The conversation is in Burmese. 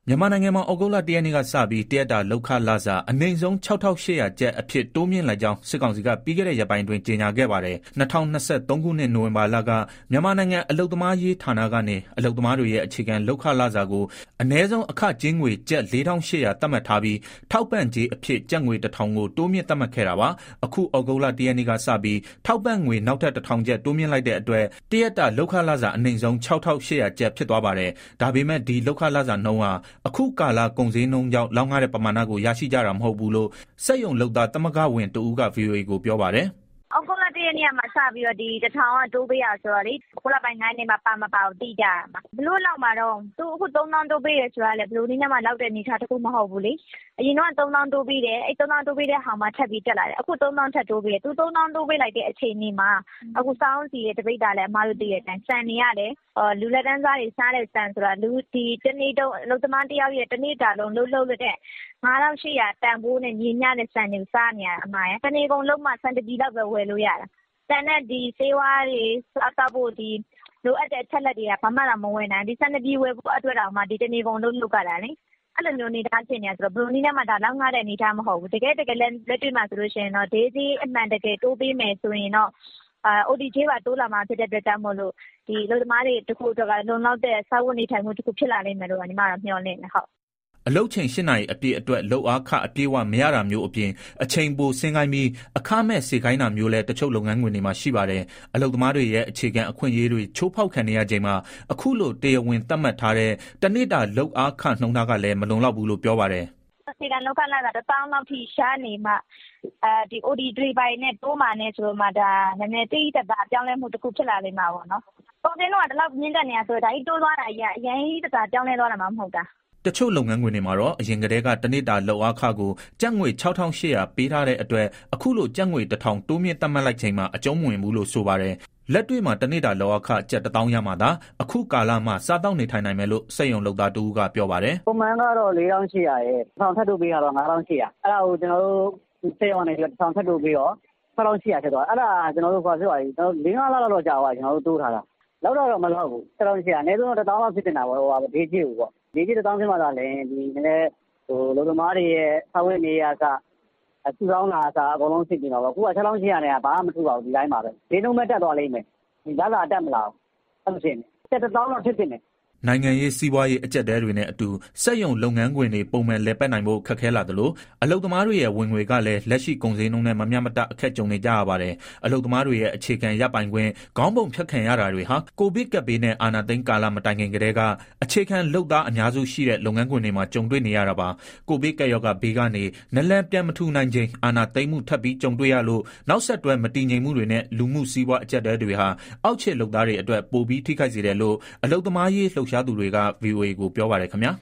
မြန်မာနိုင်ငံမှာဩဂုတ်လ ၁ ရက်နေ့ကစပြီးတရက်တာလုပ်ခလစာအနိမ့်ဆုံး 6,800 ကျပ်အဖြစ်တိုးမြင့်လိုက်ကြောင်းစစ်ကောင်စီကပြီးခဲ့တဲ့ရက်ပိုင်းအတွင်းကြေညာခဲ့ပါတယ်။2023 ခုနှစ်နိုဝင်ဘာလကမြန်မာနိုင်ငံအလုပ်သမားရေးဌာနကနေအလုပ်သမားတွေရဲ့အခြေခံလုပ်ခလစာကိုအနည်းဆုံးအခကြေးငွေကျပ် 4,800 သတ်မှတ်ထားပြီးထောက်ပံ့ကြေးအဖြစ်ကျပ်ငွေ 1,000 ကိုတိုးမြင့်သတ်မှတ်ခဲ့တာပါ။အခုဩဂုတ်လ 1 ရက်နေ့ကစပြီးထောက်ပံ့ငွေနောက်ထပ် 1,000 ကျပ်တိုးမြင့်လိုက်တဲ့အတွက်တရက်တာလုပ်ခလစာအနိမ့်ဆုံး 6,800 ကျပ်ဖြစ်သွားပါတယ်။ဒါပေမဲ့ဒီလုပ်ခလစာနှုန်းဟာအခုကာလကုန်ဈေးနှုန်းကြောင့်လောက်ငှတဲ့ပမာဏကိုရရှိကြတာမဟုတ်ဘူးလို့စက်ရုံလုပ်သားသမဂ္ဂဝင်တဦးက VOA ကိုပြောပါတယ်။ဩဂုတ်လ 1 ရက်နေ့မှာစပြီးတော့ဒီ 1,000 ကတိုးပေးရဆိုတော့လေခုလပိုင်း9နေ့မှာပါမပါကိုတိကြရမှာဘလို့လောက်မှာတော့သူအခု 3,000 တိုးပေးရဆိုတာလေဘလို့နည်းနဲ့မှလောက်တဲ့အနေထားတခုမဟုတ်ဘူးလေအရင်တော့ 3,000 တိုးပေးတယ်အဲ့ 3,000 တိုးပေးတဲ့ဟာမှာထပ်ပြီးတက်လာတယ်အခု 3,000 ထပ်တိုးပေးတယ်သူ 3,000 တိုးပေးလိုက်တဲ့အချိန်မှာအခုစောင်းစီရဲ့တပိတ်တာလည်းအမားတို့သိတဲ့အတိုင်းစံနေရတယ်လူလက်တန်းစားတွေစားတဲ့စံဆိုတာလူဒီတနေ့တော့အလုပ်သမားတယောက်ရဲ့တနေ့တာလုံးလှုပ်တဲ့9,800တန်ဖိုးနဲ့ညီမျှတဲ့စံတွေစားနေရတာအမှားရတနေ့ကုန်လုံးမှစံတပြီလောက်ပဲဝယ်လို့ရတာတန်တဲ့ဒီစေဝါးတွေစားဖို့ဒီလိုအပ်တဲ့အချက်လက်တွေကဘာမှမဝယ်နိုင်ဒီစံတပြီဝယ်ဖို့အတွက်တောင်မှဒီတနေ့ကုန်လုံးလုပ်ကြတာလေအဲ့လိုမျိုးနေတာဖြစ်နေရဆိုတော့ဘလိုနည်းနဲ့မှဒါလောက်ငှတဲ့အနေထားမဟုတ်ဘူးတကယ်လက်တွေ့မှာဆိုလို့ရှိရင်တော့ဒေးကြီးအမှန်တကယ်တိုးပေးမယ်ဆိုရင်တော့OT ကြေးပါတိုးလာမှာဖြစ်တဲ့အတွက်ကြောင့်မို့လို့ဒီလူသမားတွေတခုတော့လုံလောက်တဲ့စာဝတ်နေထိုင်မှုတခုဖြစ်လာနိုင်မယ်လို့ညီမတို့မျှော်လင့်နေဟုတ်အလုပ်ချိန်8နာရီအပြည့်အတွက်လုပ်အားခအပြည့်ဝမရတာမျိုးအပြင်အချိန်ပိုဆင်းခိုင်းပြီးအခမဲ့စေခိုင်းတာမျိုးလည်းတချို့လုပ်ငန်းခွင်တွေမှာရှိပါတယ်အလုပ်သမားတွေရဲ့အခြေခံအခွင့်အရေးတွေချိုးဖောက်ခံနေရချိန်မှာအခုလိုတရားဝင်သတ်မှတ်ထားတဲ့တနေ့တာလုပ်အားခနှုန်းထားကလည်းမလုံလောက်ဘူးလို့ပြောပါတယ်စေတံလောက်ခလာတာ1000လောက်ထိရှားနေမှဒီ OD တွေပိုင်းနဲ့တိုးမှနဲ့ဆိုမှဒါနည်းနည်းတိတိတတ်ပြောင်းလဲမှုတစ်ခုဖြစ်လာလိမ့်မှာပေါ့နော်ပုံစံတော့ဒီလောက်မြင့်တက်နေရဆိုဒါကြီးတိုးသွားတာကြီးအရင်ကြီးတတ်ပြောင်းလဲသွားတာမှမဟုတ်တာတချို့လုပ်ငန်းခွင်တွေမှာတော့အရင်ကတည်းကတနေ့တာလုပ်အားခကိုကျပ်ငွေ 6,800 ပေးထားတဲ့အတွက်အခုလိုကျပ်ငွေ 1,000 တိုးမြင့်သတ်မှတ်လိုက်ချိန်မှာအကျုံးမဝင်ဘူးလို့ဆိုပါတယ်လက်တွေ့မှာတနေ့တာလုပ်အားခကျပ် 1,000 ရမှာသာအခုကာလမှာစားတောက်နေထိုင်နိုင်မယ်လို့စက်ရုံလုပ်သားတူကပြောပါတယ်ပုံမှန်ကတော့ 4,800 ရဲ့ 1,000 ထပ်တိုးပေးရတော့ 5,800 အဲ့ဒါကိုကျွန်တော်တို့စက်ရုံကနေပြီးတော့ 1,000 ထပ်တိုးပေးတော့ 6,800 ဖြစ်သွားအဲ့ဒါကျွန်တော်တို့ပြောပါပြီကျွန်တော်4-5လလောက်ကြာသွားကျွန်တော်တို့တိုးထားတာလောက်တော့မလောက်ဘူး 6,800 အနည်းဆုံးတော့ 1,000 လောက်ဖြစ်နေတာပေါ့ဟိုဒေးကြီးကိုပေါ့ဒေးကြီး 1,000 ဖြစ်မှသာလဲဒီနည်းနည်းဟိုလူသမားတွေရဲ့စာဝတ်နေရစအစုဆောင်းလာစအကုန်လုံးစစ်ပြီးတော့အခုက 6,800 နဲ့ကဘာမှမထူပါဘူးဒီတိုင်းပါပဲဈေးနှုန်းမဲ့တက်သွားလိမ့်မယ်ဒီလစာတက်မလာဘူးအဲ့လိုဖြစ်နေတက် 1,000 လောက်ဖြစ်နေနိုင်ငံရေးစီးပွားရေးအကျပ်တဲတွေနဲ့အတူစက်ရုံလုပ်ငန်းခွင်တွေပုံမှန်လည်ပတ်နိုင်ဖို့ခက်ခဲလာသလိုအလုပ်သမားတွေရဲ့ဝင်ငွေကလည်းလက်ရှိကုန်ဈေးနှုန်းနဲ့မမျှမတအခက်ကြုံနေကြရပါတယ်အလုပ်သမားတွေရဲ့အခြေခံရပိုင်ခွင့်ခေါင်းပုံဖြတ်ခံရတာတွေဟာကိုဗစ်ကပ်ဘေးနဲ့အာဏာသိမ်းကာလမတိုင်ခင်ကတည်းကအခြေခံလုပ်သားအများစုရှိတဲ့လုပ်ငန်းခွင်တွေမှာကြုံတွေ့နေရတာပါကိုဗစ်ကပ်ရောဂါဘေးကနေနလန်ပြန်မထူနိုင်ချိန်အာဏာသိမ်းမှုထပ်ပြီးကြုံတွေ့ရလို့နောက်ဆက်တွဲမတည်ငြိမ်မှုတွေနဲ့လူမှုစီးပွားအကျပ်တဲတွေဟာအောက်ခြေလုပ်သားတွေအတွက်ပိုပြီးထိခိုက်စေတယ်လို့အလုပ်သမားရေးလှုပ်ရှားသူတွေကVOA ကိုပြောပါတယ်ခင်ဗျာ